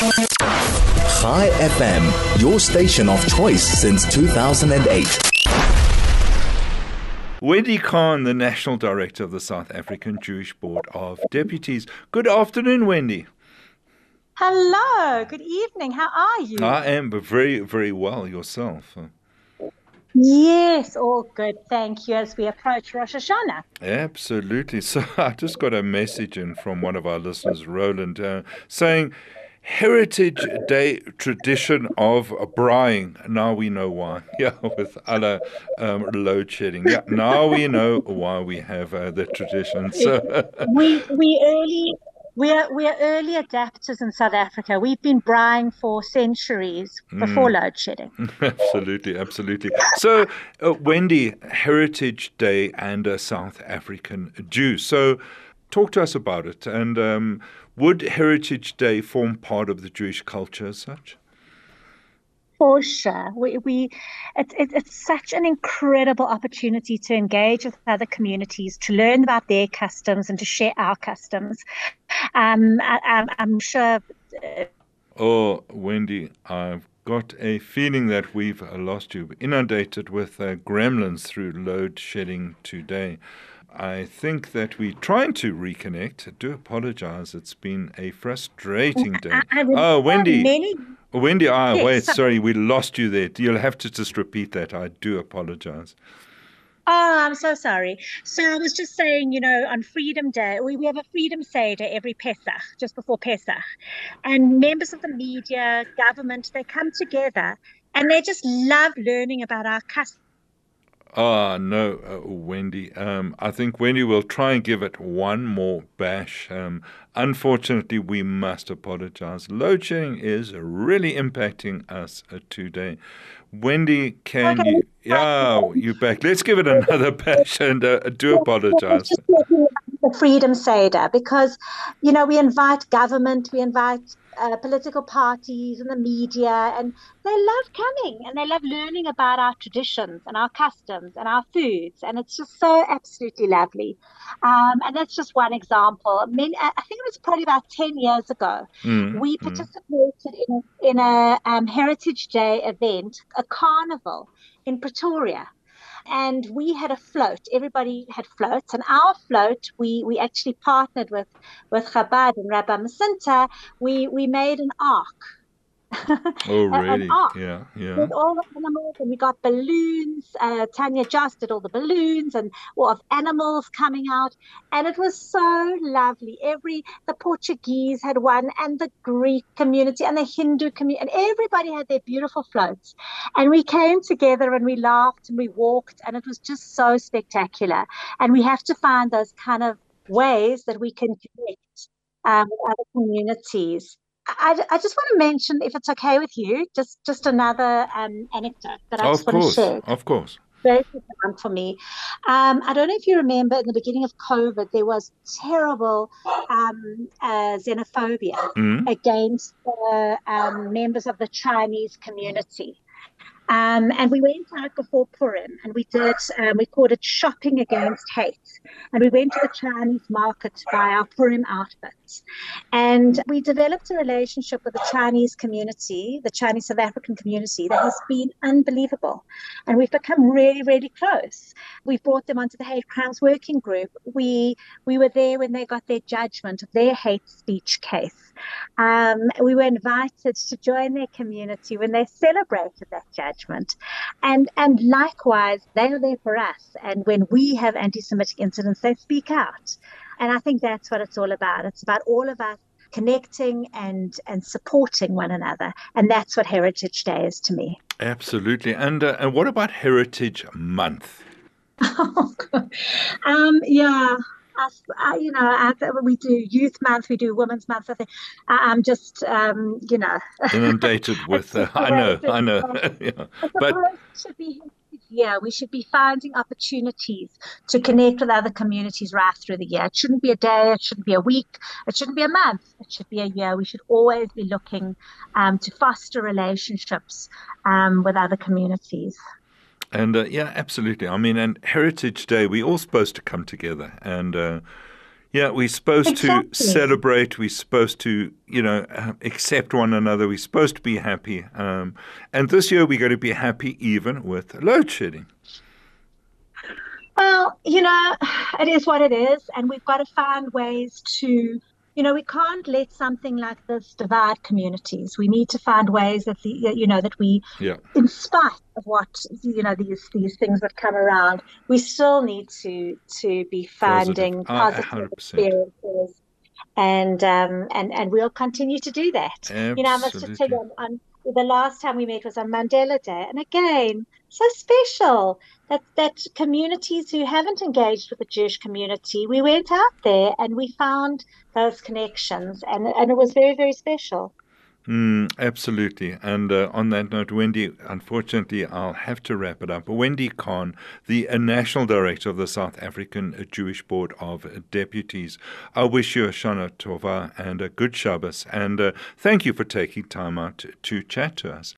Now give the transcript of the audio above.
Chai FM, your station of choice since 2008. Wendy Khan, the National Director of the South African Jewish Board of Deputies. Good afternoon, Wendy. Hello, good evening. How are you? I am very, very well. Yourself? Yes, all good. Thank you as we approach Rosh Hashanah. Absolutely. So I just got a message in from one of our listeners, Roland, saying, Heritage Day tradition of braaiing. Now we know why. Yeah, with other load shedding. Yeah, now we know why we have the tradition. So We're early adapters in South Africa. We've been braaiing for centuries before load shedding. Absolutely, absolutely. So, Wendy, Heritage Day and a South African Jew. So, talk to us about it. And would Heritage Day form part of the Jewish culture as such? For sure. It's such an incredible opportunity to engage with other communities, to learn about their customs and to share our customs. I'm sure. Oh, Wendy, I've got a feeling that we've lost you, inundated with gremlins through load shedding today. I think that we're trying to reconnect. I do apologize. It's been a frustrating day. Wendy. Yes, sorry, we lost you there. You'll have to just repeat that. I do apologize. Oh, I'm so sorry. So I was just saying, on Freedom Day, we have a Freedom Seder every Pesach, just before Pesach. And members of the media, government, they come together and they just love learning about our customs. No, Wendy. I think Wendy will try and give it one more bash. Unfortunately, we must apologize. Load shedding is really impacting us today. Wendy, you're back. Let's give it another bash and do apologize. The Freedom Seder, because, we invite government, we invite political parties and the media, and they love coming and they love learning about our traditions and our customs and our foods, and it's just so absolutely lovely. And that's just one example. I think it was probably about 10 years ago. We participated in a Heritage Day event, a carnival in Pretoria. And we had a float. Everybody had floats. And our float, we actually partnered with Chabad and Rabbi Masinta. We made an ark. Oh, really? An ark. Yeah. With all the animals, and we got balloons. Tanya just did all the balloons and of animals coming out, and it was so lovely. The Portuguese had one, and the Greek community, and the Hindu community, and everybody had their beautiful floats. And we came together, and we laughed, and we walked, and it was just so spectacular. And we have to find those kind of ways that we can connect with other communities. I just want to mention, if it's okay with you, just another anecdote that I just want to share. Of course. Very profound for me. I don't know if you remember in the beginning of COVID, there was terrible xenophobia against members of the Chinese community. And we went out before Purim and we called it Shopping Against Hate. And we went to the Chinese market to buy our Purim outfits. And we developed a relationship with the Chinese community, the Chinese South African community, that has been unbelievable. And we've become really, really close. We've brought them onto the Hate Crimes Working Group. We were there when they got their judgment of their hate speech case. We were invited to join their community when they celebrated that judgment. And likewise, they are there for us. And when we have anti-Semitic incidents, they speak out. And I think that's what it's all about. It's about all of us connecting and supporting one another. And that's what Heritage Day is to me. Absolutely. And what about Heritage Month? We do Youth Month, we do Women's Month. I think I'm just, inundated with. I know. Yeah. But we should be finding opportunities to connect with other communities right through the year. It shouldn't be a day, it shouldn't be a week, it shouldn't be a month, it should be a year. We should always be looking to foster relationships with other communities. And absolutely. I mean, and Heritage Day, we're all supposed to come together. And Yeah, we're supposed to Exactly. celebrate. We're supposed to, accept one another. We're supposed to be happy. And this year we're going to be happy even with load shedding. Well, it is what it is, and we've got to find ways to, we can't let something like this divide communities. We need to find ways that we, Yeah, in spite of what, these things that come around, we still need to be positive. finding A positive 100%. experiences, and we'll continue to do that. I must just tell Absolutely. you, the last time we met was on Mandela Day, and again, so special that communities who haven't engaged with the Jewish community, we went out there and we found those connections, and it was very, very special. Absolutely. And on that note, Wendy, unfortunately, I'll have to wrap it up. Wendy Kahn, the National Director of the South African Jewish Board of Deputies, I wish you a Shana Tova and a good Shabbos. And thank you for taking time out to chat to us.